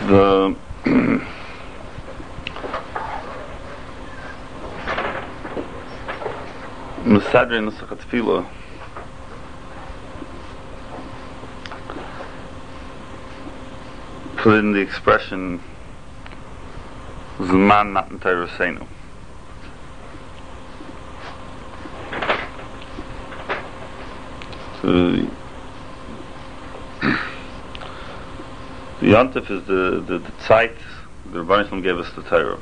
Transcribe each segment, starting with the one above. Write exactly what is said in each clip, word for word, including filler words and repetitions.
The Mesadre Nusach Tefillah put in the expression Zman Matan Torah. So the Yontif is the the, the Zeit the Rebbeinu Shalom gave us the Torah.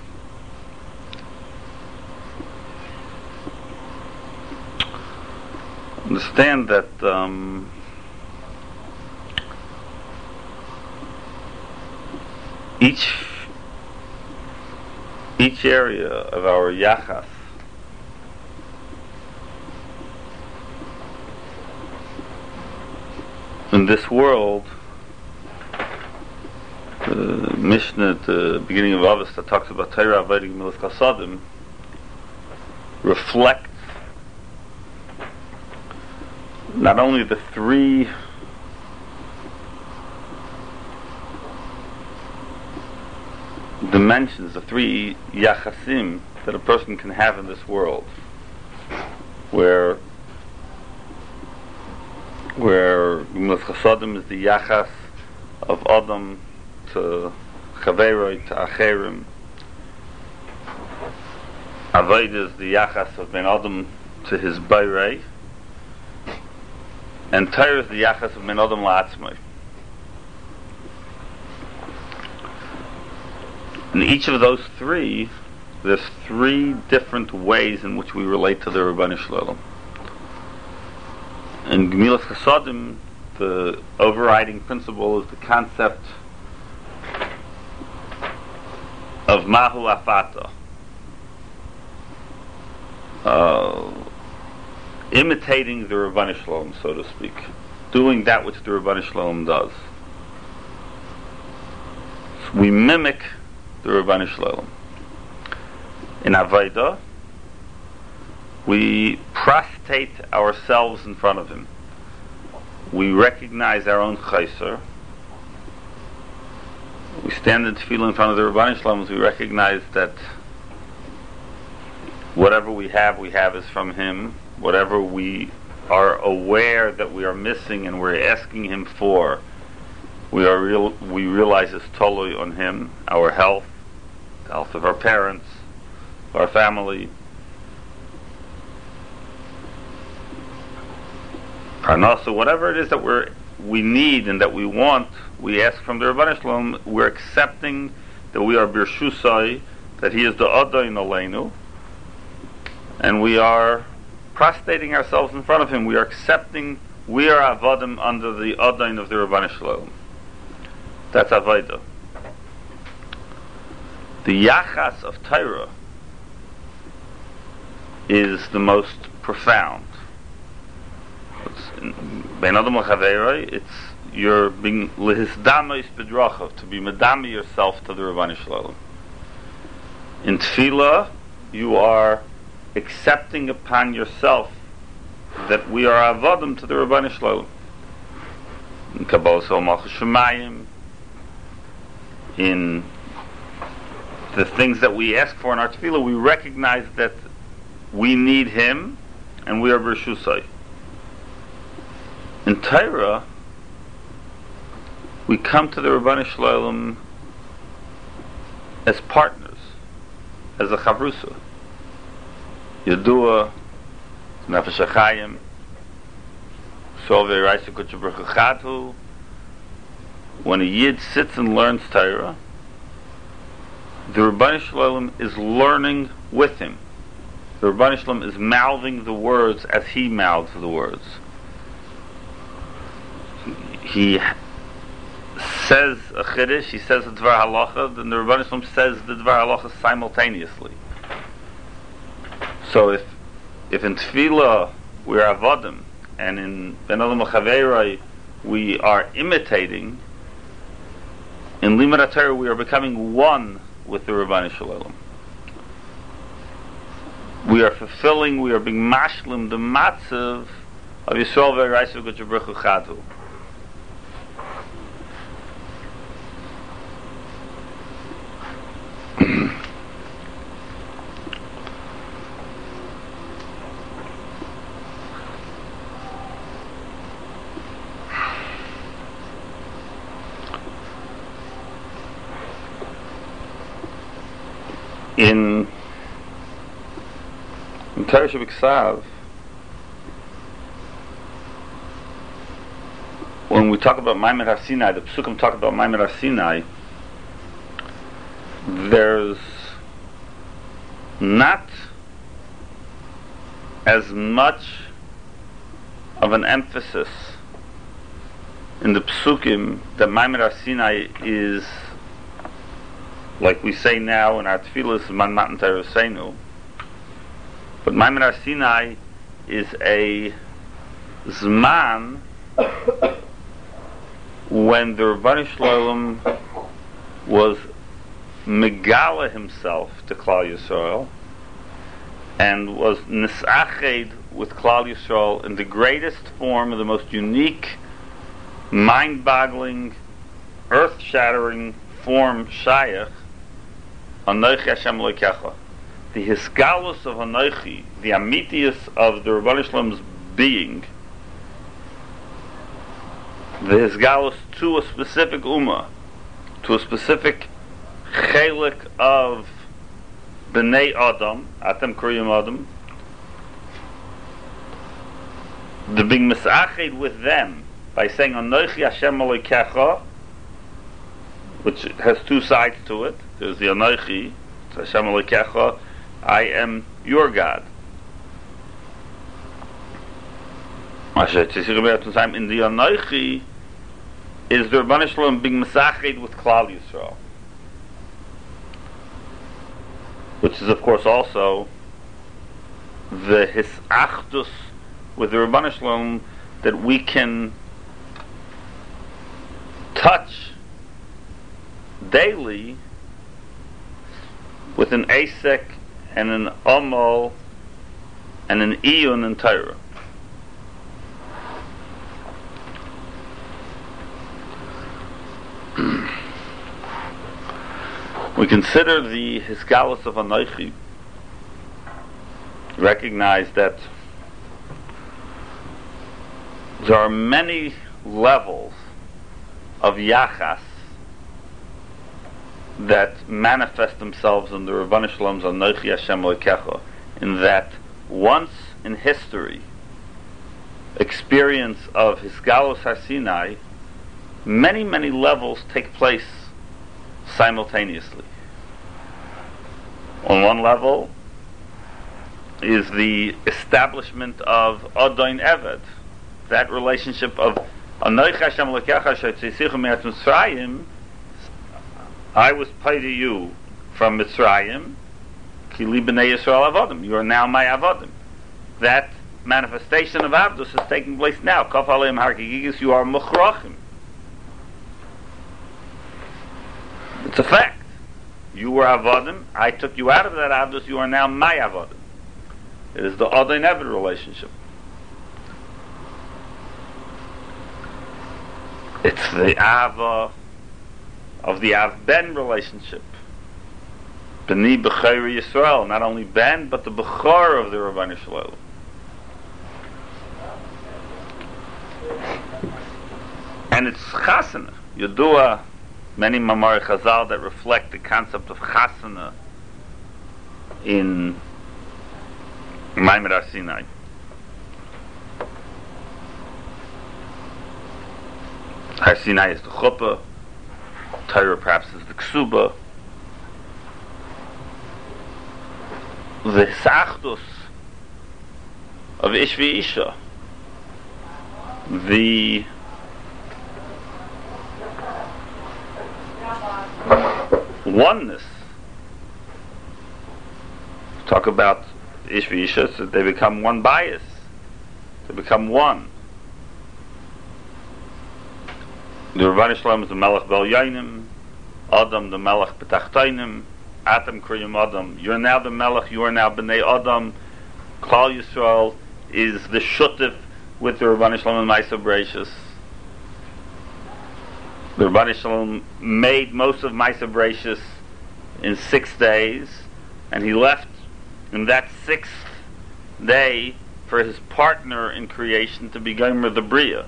Understand that um, each each area of our yachas in this world, the Mishnah at the beginning of Avos that talks about Torah Avodah Gemilas Chasadim reflects not only the three dimensions, the three yachasim that a person can have in this world, where where Gemilas Chasadim is the yachas of Adam to Chaveroi to Acherim. Avodah is the yachas of Ben Adam to his Bayrei. And Torah is the yachas of Ben Adam la'atzmai. In each of those three, there's three different ways in which we relate to the Rebbeinu Shalom. In Gemilas Chasadim, the overriding principle is the concept of Mahu Afata. Uh, imitating the Rebbeinu Shalom, so to speak, doing that which the Rebbeinu Shalom does. So we mimic the Rebbeinu Shalom. In Avodah, we prostrate ourselves in front of him. We recognize our own chayser. We stand in tefillah in front of the Rebbeinu Shalom as we recognize that whatever we have, we have is from him. Whatever we are aware that we are missing and we're asking him for, we are real. We realize is totally on him. Our health, the health of our parents, our family, parnasa, whatever it is that we're we need and that we want, we ask from the Rebbeinu Shalom. We're accepting that we are birshusai, that he is the Adain Aleinu, and we are prostrating ourselves in front of him. We are accepting we are avodim under the Adain of the Rebbeinu Shalom. That's avodah. The yachas of Torah is the most profound. Ben Adam L'Chaveroi, it's you're being lehisdamis bedrachav, to be medami yourself to the Rebbeinu Shalom. In tefillah, you are accepting upon yourself that we are avodim to the Rebbeinu Shalom. In Kabbalah Sol Malchus Shemayim, in the things that we ask for in our tefillah, we recognize that we need him and we are b'rshusai. In Torah, we come to the Rebbeinu Shalom as partners, as a chavrusa. Yadua, Nefesh HaChaim, Sovei Raisa Kutcha Baruch Hu Chatu. When a Yid sits and learns Torah, the Rebbeinu Shalom is learning with him. The Rebbeinu Shalom is mouthing the words as he mouths the words. He says a chiddush, he says a dvar halacha, then the Rebbeinu Shalom says the dvar halacha simultaneously. So if if in tefillah we are avodim, and in Ben Adam L'Chaveroi we are imitating, in Limud HaTorah we are becoming one with the Rebbeinu Shalom. We are fulfilling, we are being mashlim the matzav of Yisrael v'Raisa Kutcha Baruch Hu Chatu. In in Torah Shabbat, when we talk about Maimed Har Sinai, the Psukim talk about Maimed Har Sinai, there's not as much of an emphasis in the Psukim that Maimed Har Sinai is, like we say now in our tefillas, Man Matan Torah Seinu. But Maimed Har Sinai is a Zman when the Rebbeinu Shalom was Megala himself to Klal Yisrael and was Nisached with Klal Yisrael in the greatest form, of the most unique, mind-boggling, earth-shattering form, Shayach, Anochi Hashem Elokecha. The Hisgalus of Anochi, the Amitius of the Rebbeinu Shalom's being, the Hisgalus to a specific Ummah, to a specific chelik of Bnei Adam, Atem Kuriyim Adam, the being misached with them by saying Anochi Hashem Elokecha, which has two sides to it. There's the Anochi, Hashem Elokecha, I am your God. In the Anochi is the Rebbeinu Shalom being misached with Klal Yisrael, which is of course also the hisachdus with the Rebbeinu Shalom that we can touch daily with an asek and an amal and an iyun in Torah. We consider the Hisgalus of Anochi, recognize that there are many levels of Yachas that manifest themselves in the Rebbeinu Shalom's Anochi Hashem Elokecha, in that once in history, experience of Hisgalus Har Sinai, many, many levels take place simultaneously. On one level is the establishment of Adon Eved, that relationship of Anochi Hashem Elokecha she'tziseichem me'eretz Mitzrayim, I was paid to you from Mitzrayim, ki li b'nei Yisrael avodim, you are now my avodim. That manifestation of Avdus is taking place now. Kaf aleim har kigigis, you are mukhrachim. It's a fact. You were avodim, I took you out of that Avdus, you are now my avodim. It is the Adon Eved relationship. It's the Ava of the Av-Ben relationship. B'ni B'chayri Yisrael, not only Ben, but the B'chor of the Rebbeinu Shalom. And it's Chasana. Yodua, many Mamar Chazal that reflect the concept of Chasana in Maimed Har Sinai. Har Sinai is the Chuppah, Torah perhaps is the Ksuba. The Hisachdus of Ish v'Isha, the oneness. Talk about Ish v'Isha, so they become one bias. They become one. The Rebbeinu Shalom is the Melech Bel Yainim, Adam the Melech B'Tachtainim, Atam Kriyim Adam. You're now the Melech, you are now B'nai Adam. Klal Yisrael is the Shutif with the Rebbeinu Shalom and Maisa Bereishis. The Rebbeinu Shalom made most of Maisa Bereishis in six days, and he left in that sixth day for his partner in creation to be Gomer the Bria.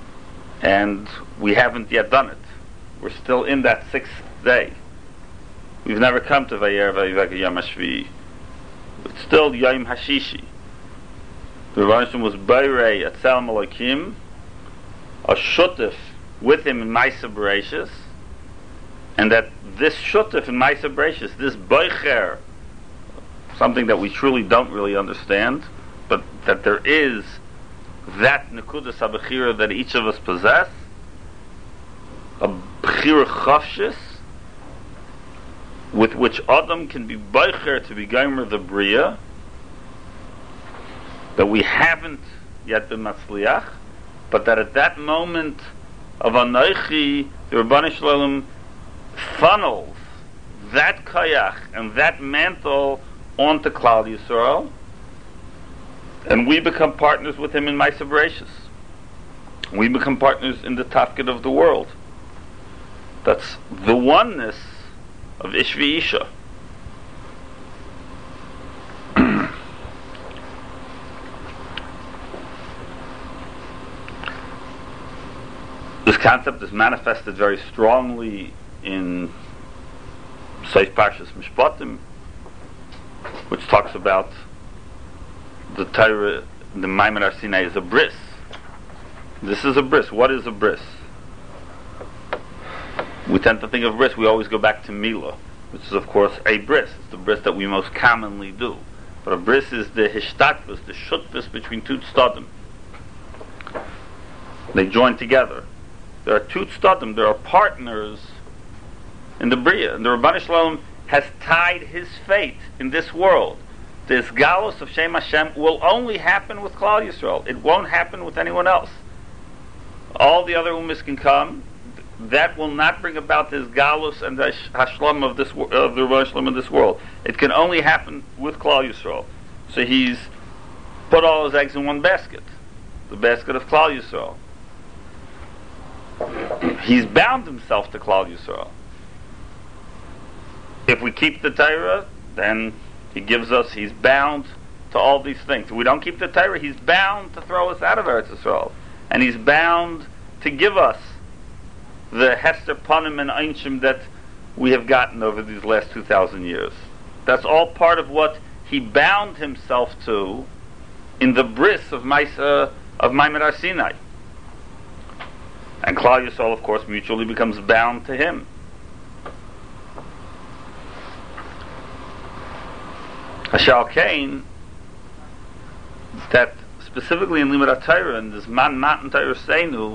And we haven't yet done it. We're still in that sixth day. We've never come to Vayer Vayiveka Yom HaShvi. It's still Yom HaShishi. The Rebbeinu Shalom was Bayrei at Tzelem Elokim, a shutef with him in Maisa Bereshis, and that this shutef in Maisa Bereshis, this Boicher, something that we truly don't really understand, but that there is that Nekudas HaBechira that each of us possess, a Bechira Chavshis, with which Adam can be Boicher to be Gomer the Bria, that we haven't yet been Matzliach, but that at that moment of Anoichi, the Rebbeinu Shalom funnels that Kayach and that mantle onto Klal Yisrael, and we become partners with him in Maisa Bereshis. We become partners in the Tafkid of the world. That's the oneness of Ish v'Isha. This concept is manifested very strongly in Seif Parshas Mishpatim, which talks about the Torah, the Maimon Har Sinai is a bris. This is a bris. What is a bris? We tend to think of bris, we always go back to Milah, which is of course a bris. It's the bris that we most commonly do. But a bris is the hishtatvus, the shutvis between two tzaddim. They join together. There are two tzaddim, there are partners in the Bria. And the Rebbeinu Shalom has tied his fate in this world. This galus of Shem Hashem will only happen with Klal Yisrael. It won't happen with anyone else. All the other ummis can come. That will not bring about this galus and the hashlam of this of the Rebbeinu Shalom in this world. It can only happen with Klal Yisrael. So he's put all his eggs in one basket, the basket of Klal Yisrael. He's bound himself to Klal Yisrael. If we keep the Torah, then he gives us, he's bound to all these things. If we don't keep the Torah, he's bound to throw us out of Eretz Yisrael. And he's bound to give us the Hester Panim and Einshim that we have gotten over these last two thousand years. That's all part of what he bound himself to in the bris of Maisa, of Maimon Har Sinai. And Klal Yisrael, of course, mutually becomes bound to him. Hashal Kain, that specifically in Limud HaTorah, in this Man Matan Torah Seinu,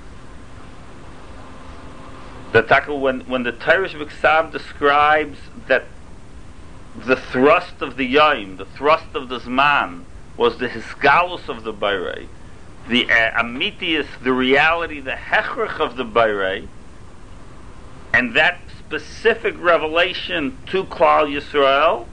that tackle when when the Torah Shebiksav describes that the thrust of the Yom, the thrust of the Zman, was the Hisgalus of the Bayrei, the uh, Amitius, the reality, the Hechrich of the Bayrei, and that specific revelation to Klal Yisrael,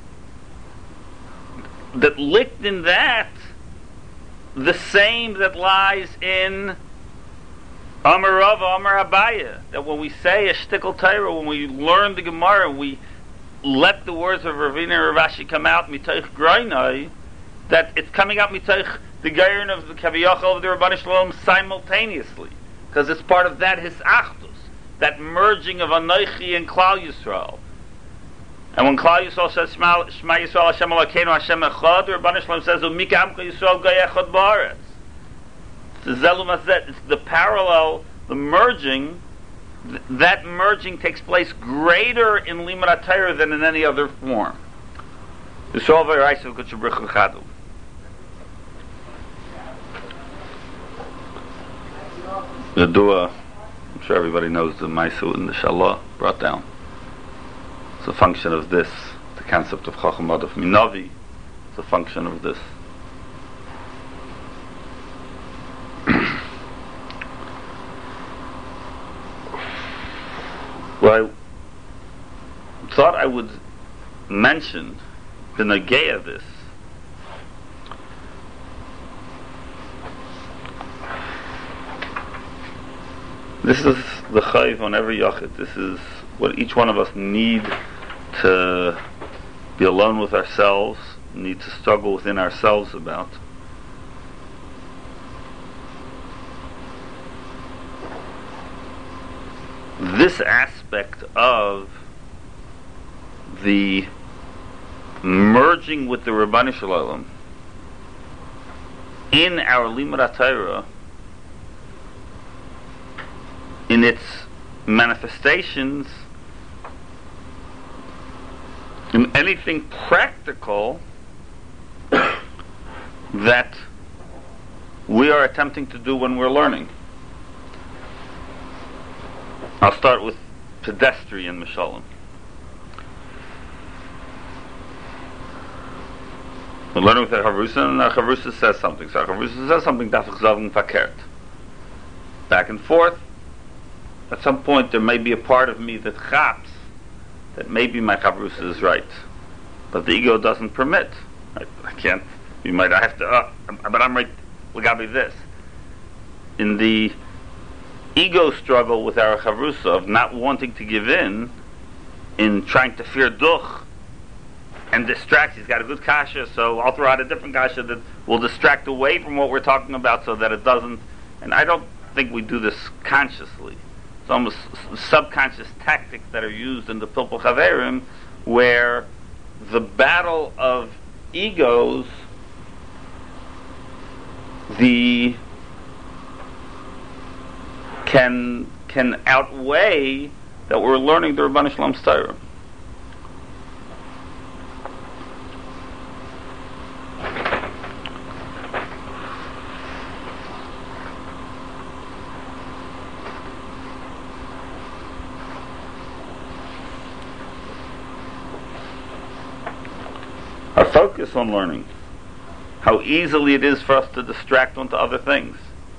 that licked in that the same that lies in Amar Rava, Amar Abaya, that when we say a shtickle Torah, when we learn the Gemara, we let the words of Ravina and Rav Ashi come out mitoich groinai, that it's coming out mitoich the Geirin of the Kaviyachal of the Rebbeinu Shalom simultaneously, because it's part of that his achdus, that merging of Anoichi and Klal Yisrael. And when Klal Yisrael says Shema Yisrael Hashem Elokeinu Hashem Echad, the Rebbeinu Shalom says Umika Amcha Yisrael Goy Echad Ba'aretz. It's the Zelum Hazet. It's the parallel, the merging. Th- that merging takes place greater in Limud HaTorah than in any other form. Yisrael V'Yiraisu K'Shabrichu Chadu. The dua, I'm sure everybody knows the Maisu and the Shalah brought down. It's a function of this, the concept of Chacham Adaf Minavi. It's a function of this. Well, I thought I would mention the Nagea of this. This is the chayv on every yachid. This is what each one of us need to be alone with ourselves, need to struggle within ourselves about. This aspect of the merging with the Rabbanu Shalom in our Limud HaTorah, in its manifestations, in anything practical that we are attempting to do when we're learning. I'll start with pedestrian Mishalim. We're learning with the Chavrusa, and the Chavrusa says something. So the Chavrusa says something, Daf Chzav Fakert. Back and forth. At some point there may be a part of me that chaps that maybe my Chavrusa is right. But the ego doesn't permit. I, I can't, you might I have to, uh, but I'm right, Lagabi this. In the ego struggle with our Chavrusa of not wanting to give in, in trying to fear duch, and distract. He's got a good kasha, so I'll throw out a different kasha that will distract away from what we're talking about so that it doesn't, and I don't think we do this consciously. It's almost subconscious tactics that are used in the Pilpul Chaverim, where the battle of egos, the can can outweigh that we're learning the Rabbanu Shalom's Torah. Our focus on learning, how easily it is for us to distract onto other things.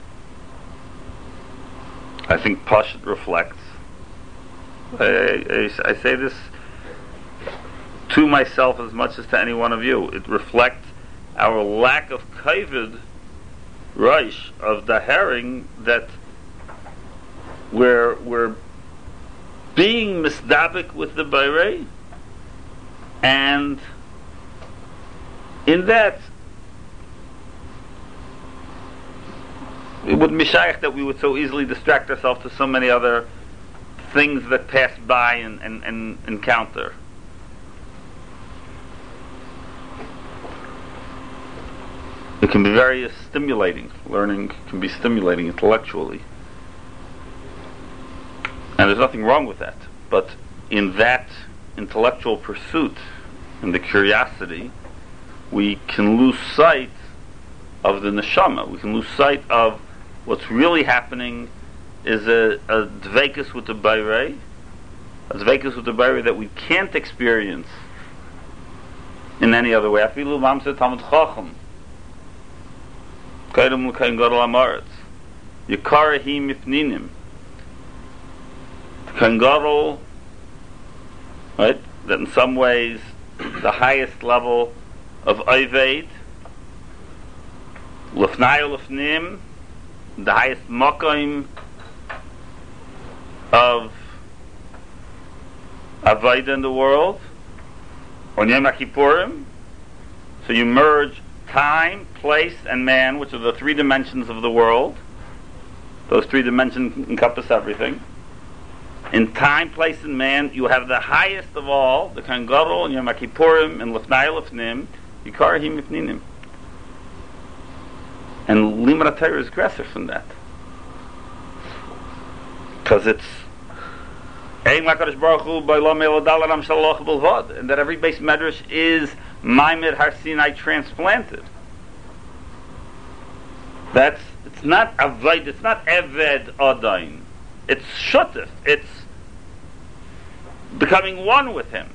I think Pashut reflects. I, I, I say this to myself as much as to any one of you. It reflects our lack of kavod, reish, of the herring, that we're, we're being misdabik with the Bayrei, and in that it would mishayach that we would so easily distract ourselves to so many other things that pass by and, and, and encounter. It can be very stimulating. Learning can be stimulating intellectually. And there's nothing wrong with that. But in that intellectual pursuit, in the curiosity, we can lose sight of the neshama. We can lose sight of what's really happening is a, a dveikus with the Bayrei, a dveikus with the Bayrei that we can't experience in any other way. Afilu mamse Talmud Chacham, kaidem l'kain gadol ha'maretz, yikarahi mifninim, kain gadol, right? That in some ways the highest level of Oived, Lefnai Lefnim, the highest Mokaim of Avodah in the world, on Yom Kippurim. So you merge time, place, and man, which are the three dimensions of the world. Those three dimensions encompass everything. In time, place, and man, you have the highest of all, the Kohen Gadol, and Yom Kippurim, and Lefnai Lefnim, Yikarahim Mifninim. And Limud HaTorah is aggressive from that. Because it's and that every base medrash is Maimed Har Sinai transplanted. That's, it's not Avoid, it's not Eved Adain. It's Shutef. It's becoming one with him.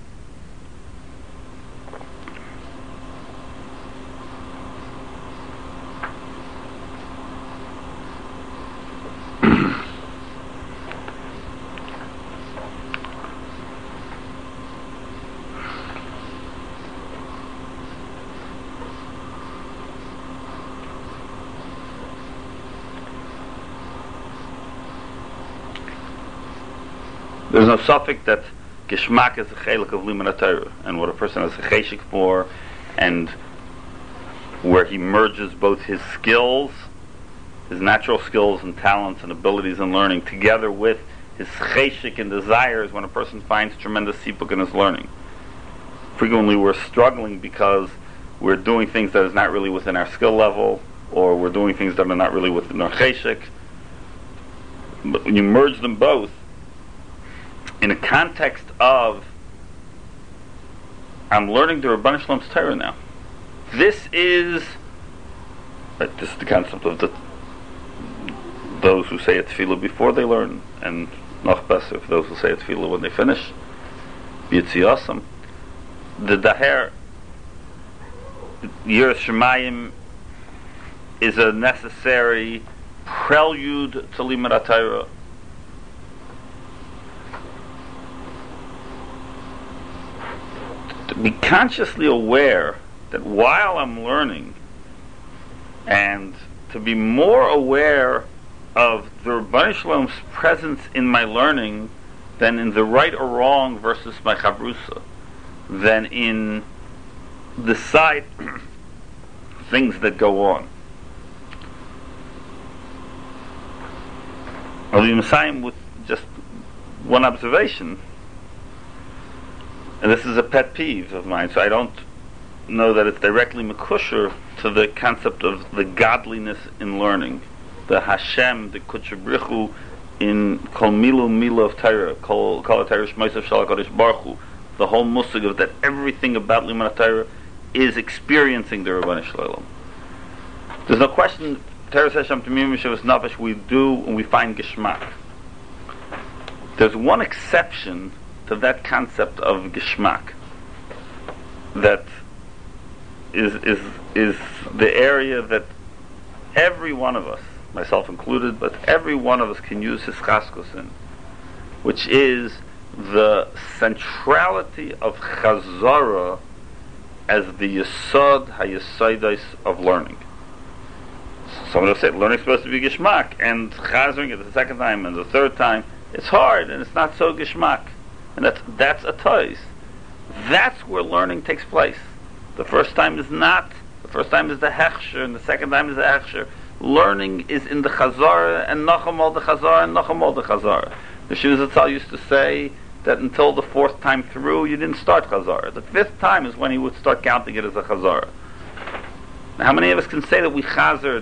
There's no suffix that Geshmak is a chelik of Limud HaTorah, and what a person has a cheshik for, and where he merges both his skills, his natural skills and talents and abilities and learning, together with his cheshik and desires when a person finds tremendous sipuk in his learning. Frequently we're struggling because we're doing things that is not really within our skill level, or we're doing things that are not really within our cheshik. But when you merge them both in a context of, I'm learning the Rabban Shalom's Torah now. This is, right, this is the concept of the those who say a tefillah before they learn, and noch better for those who say a tefillah when they finish. Yitziyasam. The daher Yiras Shemayim is a necessary prelude to Limud HaTorah. To be consciously aware that while I'm learning, and to be more aware of the Rebbeinu Shalom's presence in my learning than in the right or wrong versus my chavrusa, than in the side things that go on. I'll be Messiah with just one observation, and this is a pet peeve of mine, so I don't know that it's directly mekusher to the concept of the godliness in learning. The Hashem, the Kutchabrichu in Kol Milu Milu of Torah, Kol Kol Torah Shmoisav Shal HaKadosh Baruch Hu, the whole musig of that everything about Limud HaTorah is experiencing the Rebbeinu Shalom. There's no question, Torah Hashem Tamim Mishevas Nafesh, we do and we find Geshmak. There's one exception to that concept of Geshmak that is is is the area that every one of us, myself included, but every one of us can use his chaskus in, which is the centrality of Chazara as the Yesod HaYesodais of learning. Someone will say learning is supposed to be Geshmak, and Chazering it the second time and the third time, it's hard and it's not so Geshmak. And that's, that's a toys. That's where learning takes place. The first time is not, the first time is the Hechsher, and the second time is the Hechsher. Learning is in the Chazara, and Nachamol the Chazara, and Nachamol the Chazara. The Shuvah Zatzal used to say that until the fourth time through, you didn't start Chazara. The fifth time is when he would start counting it as a Chazara. Now, how many of us can say that we Chazared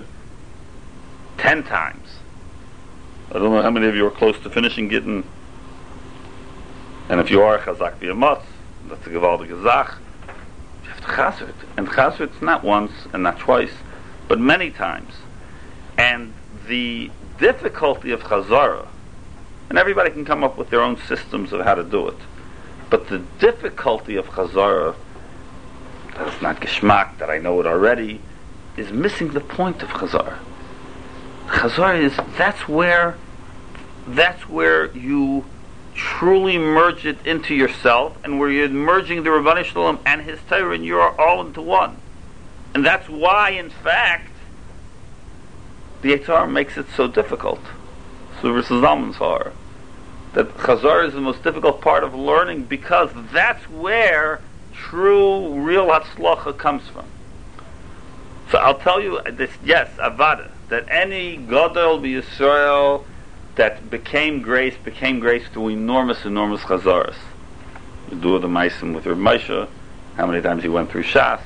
ten times? I don't know how many of you are close to finishing Gittin. And if you are, Chazak B'Yamot, that's a Gevaldig Zach. You have to Chazer it. And Chazer it's not once and not twice, but many times. And the difficulty of Chazara, and everybody can come up with their own systems of how to do it, but the difficulty of Chazara, that it's not Geshmak, that I know it already, is missing the point of Chazara. Chazara is, that's where, that's where you truly merge it into yourself, and where you're merging the Rebbeinu Shalom and His Torah, and you are all into one. And that's why, in fact, the Yetzer Hara makes it so difficult. So versus Zalman's Har, that Chazara is the most difficult part of learning, because that's where true, real Hatzlacha comes from. So I'll tell you this, yes, Avada, that any Gadol b'Yisrael that became grace, became grace through enormous, enormous Chazaras. You do the Meisim with Reb Moshe, how many times he went through Shas.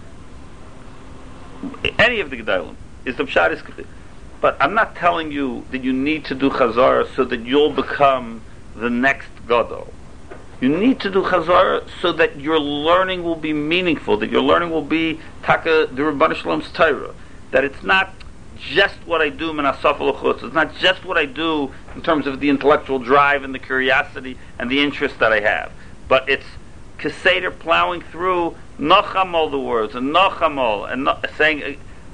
Any of the Gedolim is the Pshat is. But I'm not telling you that you need to do Chazara so that you'll become the next Gadol. You need to do Chazara so that your learning will be meaningful, that your learning will be Taka the Rebbeinu Shalom's Torah. That it's not just what I do min hasaf l'chutz. It's not just what I do in terms of the intellectual drive and the curiosity and the interest that I have. But it's Keseder plowing through Nachamol the words, and Nachamol, and no, saying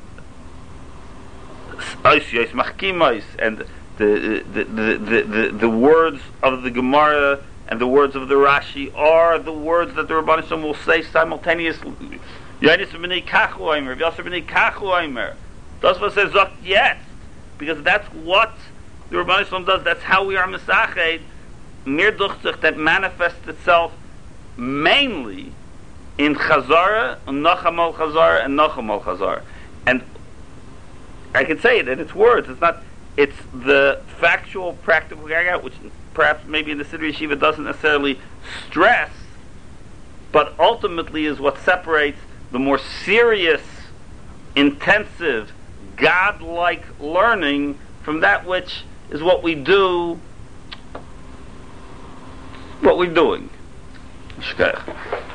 and the the, the, the, the the words of the Gemara and the words of the Rashi are the words that the Rebbeinu Shalom will say simultaneously. Yonis b'nei kachu oimer, Yosef b'nei kachu oimer. That's what says Zok yet, because that's what the Rebbeinu Shalom does. That's how we are Mesached Mir Duchtzich, that manifests itself mainly in Chazara, Nachamol Chazara, and Nachamol Chazara. And I can say it in its words. It's not. It's the factual, practical carrying out, which perhaps maybe in the Siddur Yeshiva doesn't necessarily stress, but ultimately is what separates the more serious, intensive, God-like learning from that which is what we do, what we're doing. Shkach.